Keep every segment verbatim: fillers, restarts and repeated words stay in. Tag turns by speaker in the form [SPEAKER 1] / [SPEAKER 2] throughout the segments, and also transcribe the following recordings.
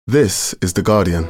[SPEAKER 1] This is The Guardian.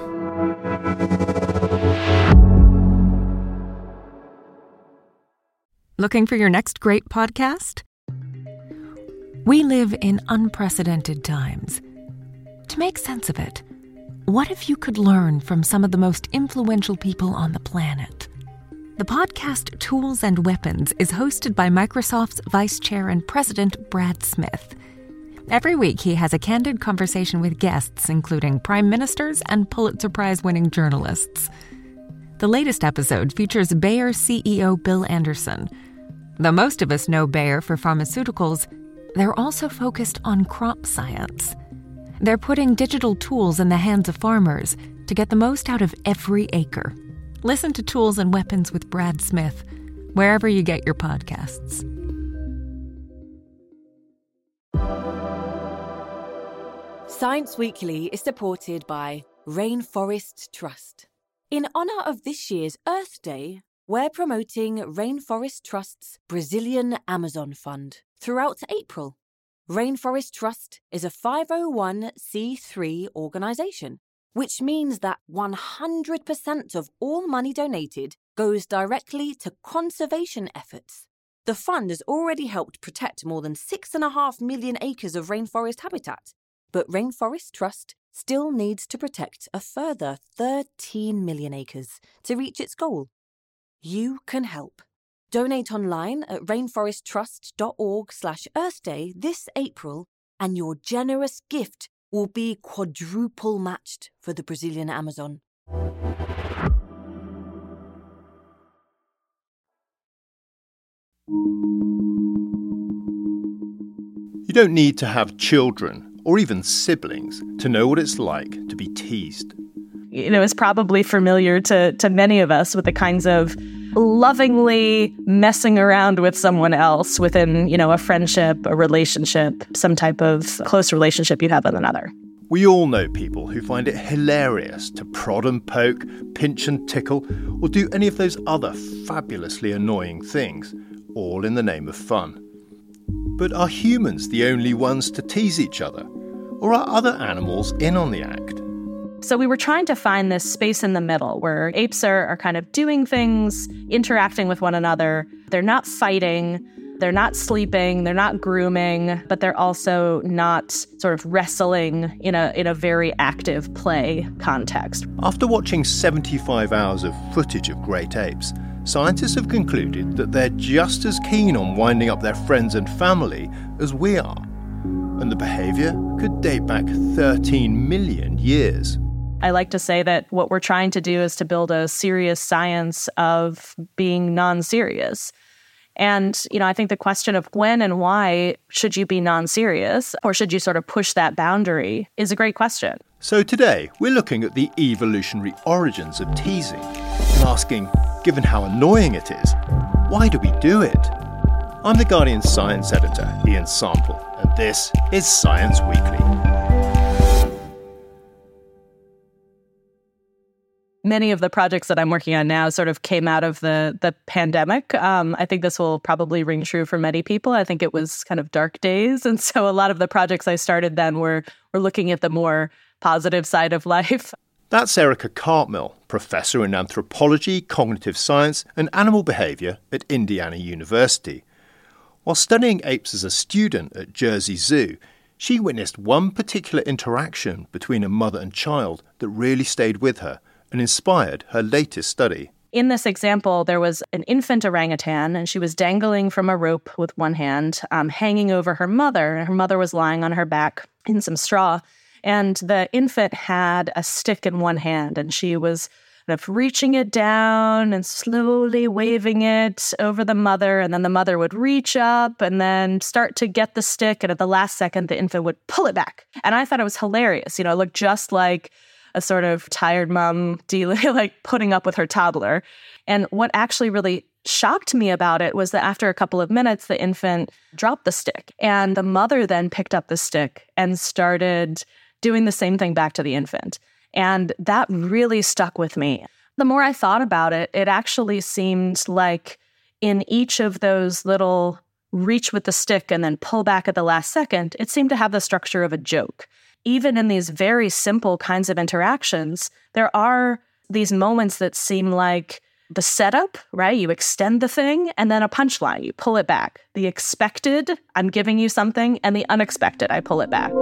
[SPEAKER 2] Looking for your next great podcast? We live in unprecedented times. To make sense of it, what if you could learn from some of the most influential people on the planet? The podcast Tools and Weapons is hosted by Microsoft's Vice Chair and President Brad Smith. Every week, he has a candid conversation with guests, including prime ministers and Pulitzer Prize-winning journalists. The latest episode features Bayer C E O Bill Anderson. Though most of us know Bayer for pharmaceuticals, they're also focused on crop science. They're putting digital tools in the hands of farmers to get the most out of every acre. Listen to Tools and Weapons with Brad Smith, wherever you get your podcasts.
[SPEAKER 3] Science Weekly is supported by Rainforest Trust. In honour of this year's Earth Day, we're promoting Rainforest Trust's Brazilian Amazon Fund throughout April. Rainforest Trust is a five oh one c three organisation, which means that one hundred percent of all money donated goes directly to conservation efforts. The fund has already helped protect more than six point five million acres of rainforest habitat, but Rainforest Trust still needs to protect a further thirteen million acres to reach its goal. You can help. Donate online at rainforesttrust.org slash Earth Day this April, and your generous gift will be quadruple matched for the Brazilian Amazon.
[SPEAKER 4] You don't need to have children or even siblings to know what it's like to be teased.
[SPEAKER 5] You know, it's probably familiar to to many of us with the kinds of lovingly messing around with someone else within, you know, a friendship, a relationship, some type of close relationship you have with another.
[SPEAKER 4] We all know people who find it hilarious to prod and poke, pinch and tickle, or do any of those other fabulously annoying things, all in the name of fun. But are humans the only ones to tease each other? Or are other animals in on the act?
[SPEAKER 5] So we were trying to find this space in the middle where apes are, are kind of doing things, interacting with one another. They're not fighting, they're not sleeping, they're not grooming, but they're also not sort of wrestling in a in a very active play context.
[SPEAKER 4] After watching seventy-five hours of footage of great apes, scientists have concluded that they're just as keen on winding up their friends and family as we are. And the behaviour could date back thirteen million years.
[SPEAKER 5] I like to say that what we're trying to do is to build a serious science of being non-serious. And, you know, I think the question of when and why should you be non-serious, or should you sort of push that boundary, is a great question.
[SPEAKER 4] So today, we're looking at the evolutionary origins of teasing and asking, given how annoying it is, why do we do it? I'm The Guardian's science editor, Ian Sample, and this is Science Weekly.
[SPEAKER 5] Many of the projects that I'm working on now sort of came out of the the pandemic. Um, I think this will probably ring true for many people. I think it was kind of dark days. And so a lot of the projects I started then were, were looking at the more positive side of life.
[SPEAKER 4] That's Erica Cartmill, professor in anthropology, cognitive science, and animal behaviour at Indiana University. While studying apes as a student at Jersey Zoo, she witnessed one particular interaction between a mother and child that really stayed with her and inspired her latest study.
[SPEAKER 5] In this example, there was an infant orangutan, and she was dangling from a rope with one hand, um, hanging over her mother. And her mother was lying on her back in some straw. And the infant had a stick in one hand, and she was kind of reaching it down and slowly waving it over the mother. And then the mother would reach up and then start to get the stick. And at the last second, the infant would pull it back. And I thought it was hilarious. You know, it looked just like a sort of tired mom dealing, like putting up with her toddler. And what actually really shocked me about it was that after a couple of minutes, the infant dropped the stick. And the mother then picked up the stick and started doing the same thing back to the infant. And that really stuck with me. The more I thought about it, it actually seemed like in each of those little reach with the stick and then pull back at the last second, it seemed to have the structure of a joke. even in these very simple kinds of interactions, there are these moments that seem like the setup, right? You extend the thing, and then a punchline, you pull it back. The expected, I'm giving you something, and the unexpected, I pull it back.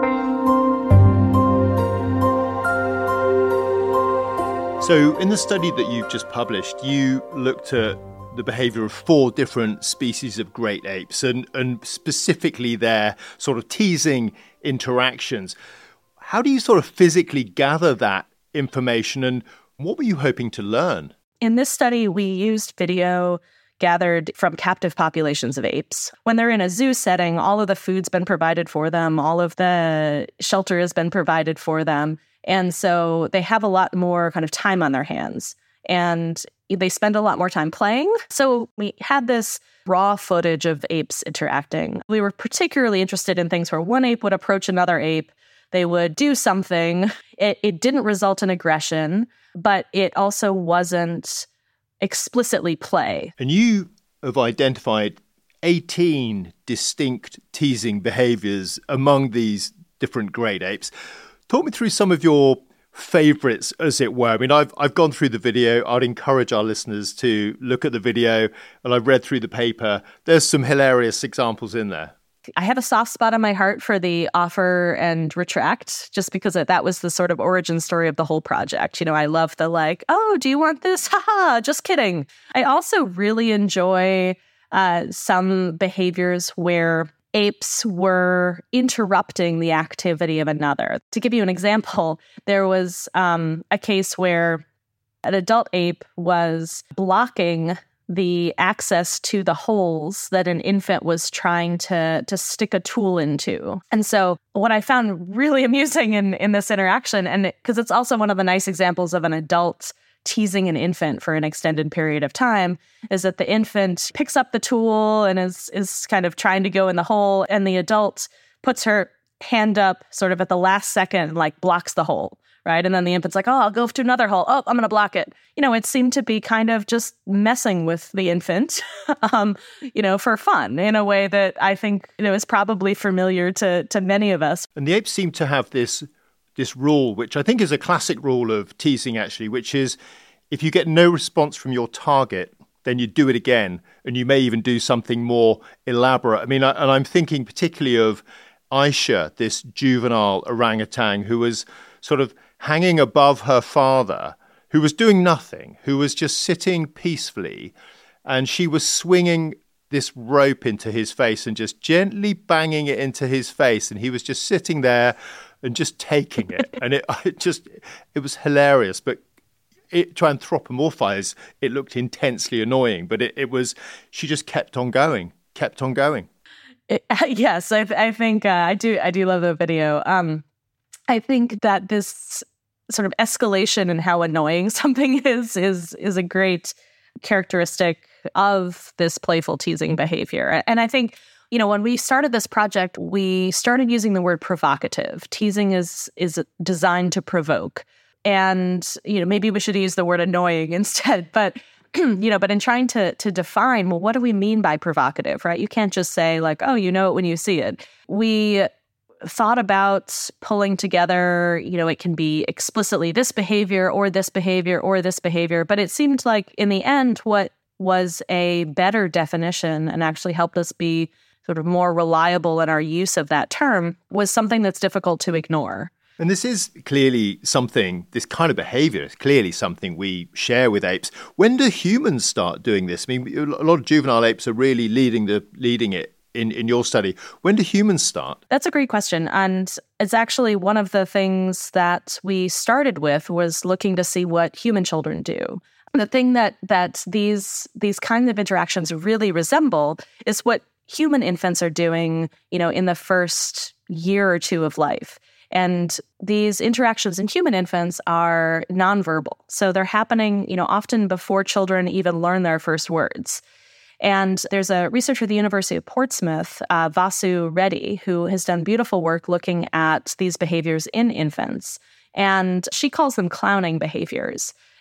[SPEAKER 4] So in the study that you've just published, you looked at the behavior of four different species of great apes and, and specifically their sort of teasing interactions. How do you sort of physically gather that information, and what were you hoping to learn?
[SPEAKER 5] In this study, we used video gathered from captive populations of apes. When they're in a zoo setting, all of the food's been provided for them, all of the shelter has been provided for them. And so they have a lot more kind of time on their hands, and they spend a lot more time playing. So we had this raw footage of apes interacting. We were particularly interested in things where one ape would approach another ape, they would do something. It, it didn't result in aggression, but it also wasn't explicitly play.
[SPEAKER 4] And you have identified eighteen distinct teasing behaviors among these different great apes. Talk me through some of your favorites, as it were. I mean, I've I've gone through the video. I'd encourage our listeners to look at the video, and I've read through the paper. There's some hilarious examples in there.
[SPEAKER 5] I have a soft spot on my heart for the offer and retract, just because that was the sort of origin story of the whole project. You know, I love the like, oh, do you want this? Haha, just kidding. I also really enjoy uh, some behaviors where apes were interrupting the activity of another. To give you an example, there was um, a case where an adult ape was blocking the access to the holes that an infant was trying to to stick a tool into. And so what I found really amusing in, in this interaction, and because it, it's also one of the nice examples of an adult teasing an infant for an extended period of time, is that the infant picks up the tool and is is kind of trying to go in the hole, and the adult puts her hand up sort of at the last second and like blocks the hole. Right. And then the infant's like, oh, I'll go to another hole. Oh, I'm going to block it. You know, it seemed to be kind of just messing with the infant, um, you know, for fun in a way that I think, you know, is probably familiar to to many of us.
[SPEAKER 4] And the apes seem to have this this rule, which I think is a classic rule of teasing, actually, which is if you get no response from your target, then you do it again. And you may even do something more elaborate. I mean, I, and I'm thinking particularly of Aisha, this juvenile orangutan who was sort of hanging above her father, who was doing nothing, who was just sitting peacefully, and she was swinging this rope into his face and just gently banging it into his face, and he was just sitting there and just taking it. And it, it just, it was hilarious, but it, to anthropomorphize, it looked intensely annoying, but it, it was, she just kept on going, kept on going.
[SPEAKER 5] It, yes, I, I think uh, I do, I do love the video. Um, I think that this sort of escalation in how annoying something is is is a great characteristic of this playful teasing behavior. And I think, you know, when we started this project, we started using the word provocative. Teasing is is designed to provoke. And, you know, maybe we should use the word annoying instead. But, you know, but in trying to to define, well, what do we mean by provocative, right? You can't just say like, oh, you know it when you see it. We thought about pulling together, you know, it can be explicitly this behavior or this behavior or this behavior. But it seemed like in the end, what was a better definition and actually helped us be sort of more reliable in our use of that term was something that's difficult to ignore.
[SPEAKER 4] And this is clearly something, this kind of behavior is clearly something we share with apes. When do humans start doing this? I mean, a lot of juvenile apes are really leading the leading it. In, in your study, when do humans start?
[SPEAKER 5] That's a great question. And it's actually one of the things that we started with was looking to see what human children do. The thing that that these these kinds of interactions really resemble is what human infants are doing, you know, in the first year or two of life. And these interactions in human infants are nonverbal. So they're happening, you know, often before children even learn their first words. And there's a researcher at the University of Portsmouth, uh, Vasu Reddy, who has done beautiful work looking at these behaviors in infants. And she calls them clowning behaviors.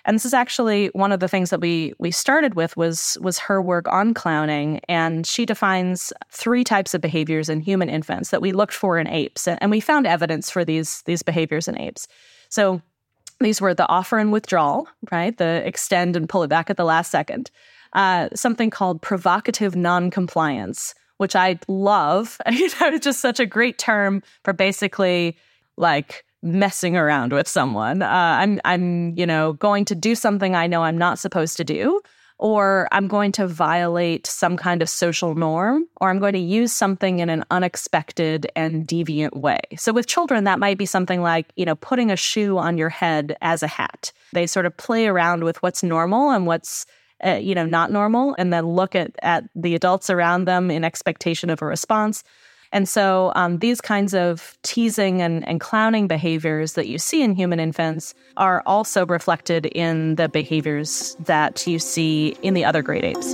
[SPEAKER 5] And this is actually one of the things that we we started with was was her work on clowning. And she defines three types of behaviors in human infants that we looked for in apes. And we found evidence for these, these behaviors in apes. So these were the offer and withdrawal, right? The extend and pull it back at the last second. Uh, something called provocative non-compliance, which I love. You know, it's just such a great term for basically like messing around with someone. Uh, I'm, I'm, you know, going to do something I know I'm not supposed to do, or I'm going to violate some kind of social norm, or I'm going to use something in an unexpected and deviant way. So with children, that might be something like, you know, putting a shoe on your head as a hat. They sort of play around with what's normal and what's, uh, you know, not normal, and then look at, at the adults around them in expectation of a response. And so um, these kinds of teasing and, and clowning behaviors that you see in human infants are also reflected in the behaviors that you see in the other great apes.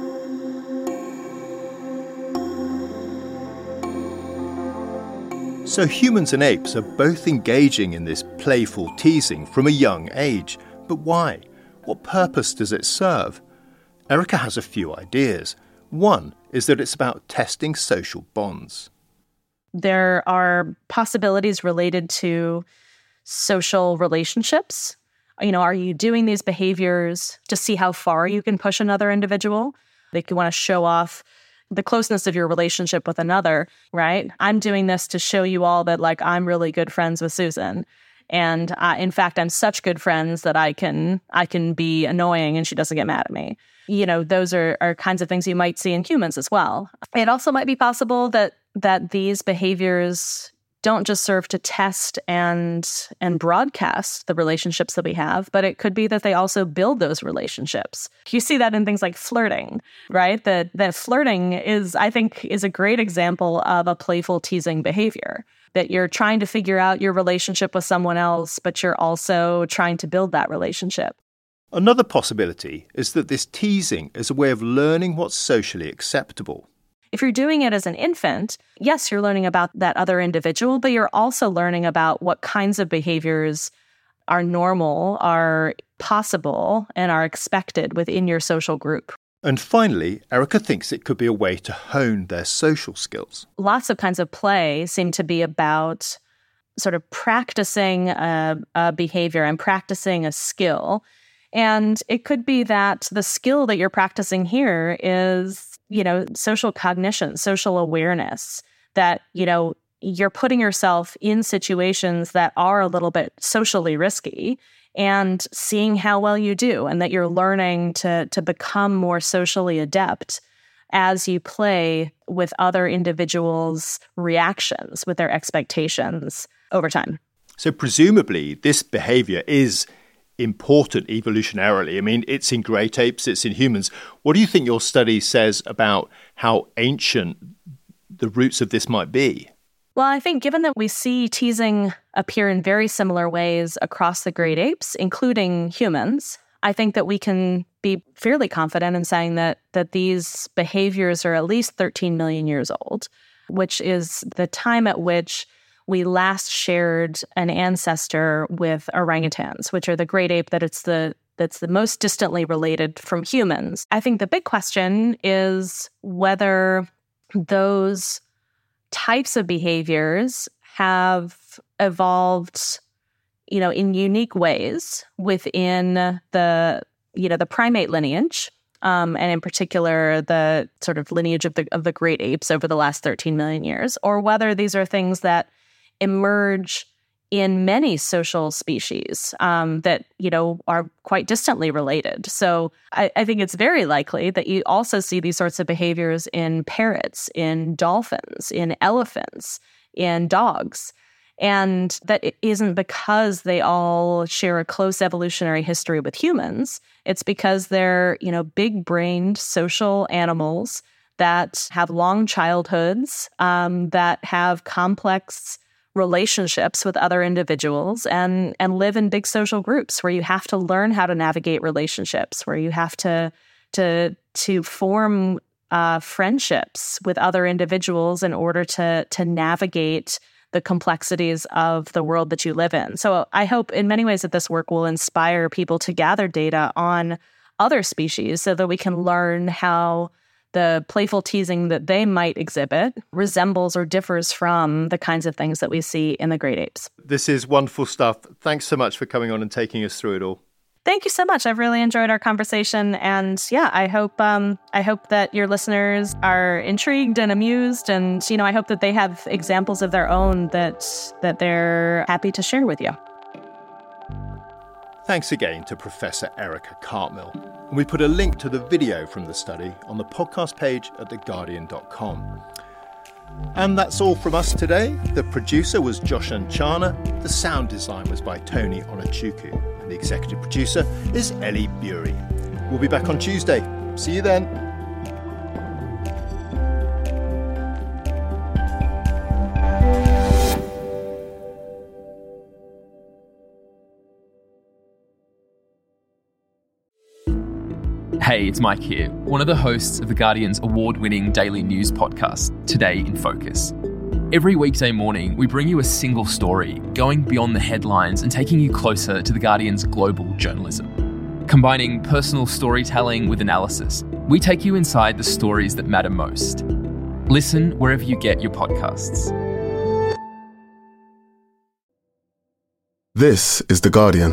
[SPEAKER 4] So humans and apes are both engaging in this playful teasing from a young age. But why? What purpose does it serve? Erica has a few ideas. One is that it's about testing social bonds.
[SPEAKER 5] There are possibilities related to social relationships. You know, are you doing these behaviors to see how far you can push another individual? They could want to show off the closeness of your relationship with another, right? I'm doing this to show you all that, like, I'm really good friends with Susan. And uh, in fact, I'm such good friends that I can I can be annoying and she doesn't get mad at me. You know, those are, are kinds of things you might see in humans as well. It also might be possible that that these behaviors don't just serve to test and and broadcast the relationships that we have, but it could be that they also build those relationships. You see that in things like flirting, right? That that flirting is, I think, is a great example of a playful teasing behavior. That you're trying to figure out your relationship with someone else, but you're also trying to build that relationship.
[SPEAKER 4] Another possibility is that this teasing is a way of learning what's socially acceptable.
[SPEAKER 5] If you're doing it as an infant, yes, you're learning about that other individual, but you're also learning about what kinds of behaviors are normal, are possible, and are expected within your social group.
[SPEAKER 4] And finally, Erica thinks it could be a way to hone their social skills.
[SPEAKER 5] Lots of kinds of play seem to be about sort of practicing a, a behavior and practicing a skill. And it could be that the skill that you're practicing here is, you know, social cognition, social awareness, that, you know, you're putting yourself in situations that are a little bit socially risky and seeing how well you do, and that you're learning to, to become more socially adept as you play with other individuals' reactions, with their expectations over time.
[SPEAKER 4] So presumably this behavior is important evolutionarily. I mean, it's in great apes, it's in humans. What do you think your study says about how ancient the roots of this might be?
[SPEAKER 5] Well, I think given that we see teasing appear in very similar ways across the great apes, including humans, I think that we can be fairly confident in saying that that these behaviors are at least thirteen million years old, which is the time at which we last shared an ancestor with orangutans, which are the great ape that it's the that's the most distantly related from humans. I think the big question is whether those types of behaviors have evolved, you know, in unique ways within the, you know, the primate lineage, um, and in particular the sort of lineage of the of the great apes over the last thirteen million years, or whether these are things that emerge in many social species um, that, you know, are quite distantly related. So I, I think it's very likely that you also see these sorts of behaviors in parrots, in dolphins, in elephants, in dogs. And that it isn't because they all share a close evolutionary history with humans. It's because they're, you know, big-brained social animals that have long childhoods, um, that have complex relationships with other individuals, and and live in big social groups where you have to learn how to navigate relationships, where you have to to to form uh, friendships with other individuals in order to to navigate the complexities of the world that you live in. So I hope in many ways that this work will inspire people to gather data on other species so that we can learn how the playful teasing that they might exhibit resembles or differs from the kinds of things that we see in the great apes.
[SPEAKER 4] This is wonderful stuff. Thanks so much for coming on and taking us through it all.
[SPEAKER 5] Thank you so much. I've really enjoyed our conversation. And yeah, I hope um, I hope that your listeners are intrigued and amused. And, you know, I hope that they have examples of their own that that they're happy to share with you.
[SPEAKER 4] Thanks again to Professor Erica Cartmill. And we put a link to the video from the study on the podcast page at the guardian dot com. And that's all from us today. The producer was Josh Anchana. The sound design was by Tony Onachuku. And the executive producer is Ellie Bury. We'll be back on Tuesday. See you then.
[SPEAKER 1] Hey, it's Mike here, one of the hosts of The Guardian's award-winning daily news podcast, Today in Focus. Every weekday morning, we bring you a single story, going beyond the headlines and taking you closer to The Guardian's global journalism. Combining personal storytelling with analysis, we take you inside the stories that matter most. Listen wherever you get your podcasts.
[SPEAKER 6] This is The Guardian.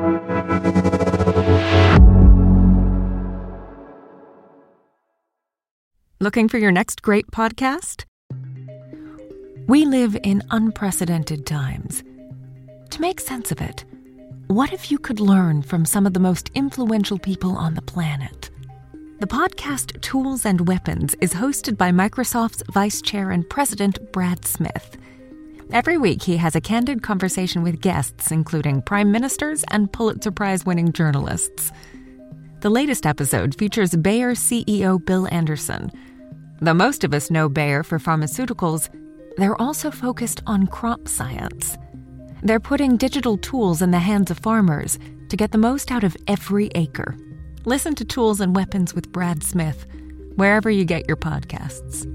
[SPEAKER 2] Looking for your next great podcast? We live in unprecedented times. To make sense of it, what if you could learn from some of the most influential people on the planet? The podcast Tools and Weapons is hosted by Microsoft's Vice Chair and President Brad Smith. Every week he has a candid conversation with guests, including prime ministers and Pulitzer Prize-winning journalists. The latest episode features Bayer C E O Bill Anderson. Though most of us know Bayer for pharmaceuticals, they're also focused on crop science. They're putting digital tools in the hands of farmers to get the most out of every acre. Listen to Tools and Weapons with Brad Smith, wherever you get your podcasts.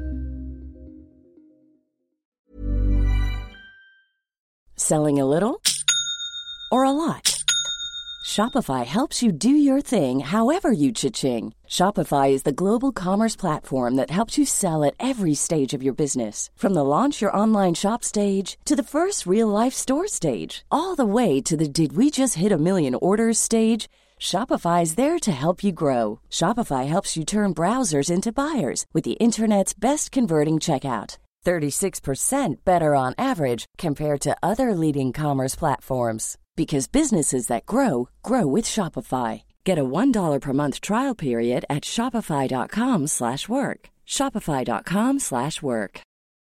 [SPEAKER 7] Selling a little or a lot? Shopify helps you do your thing however you cha-ching. Shopify is the global commerce platform that helps you sell at every stage of your business. From the launch your online shop stage to the first real-life store stage, all the way to the did we just hit a million orders stage. Shopify is there to help you grow. Shopify helps you turn browsers into buyers with the internet's best converting checkout. thirty-six percent better on average compared to other leading commerce platforms. Because businesses that grow, grow with Shopify. Get a one dollar per month trial period at shopify.com slash work. Shopify.com slash work.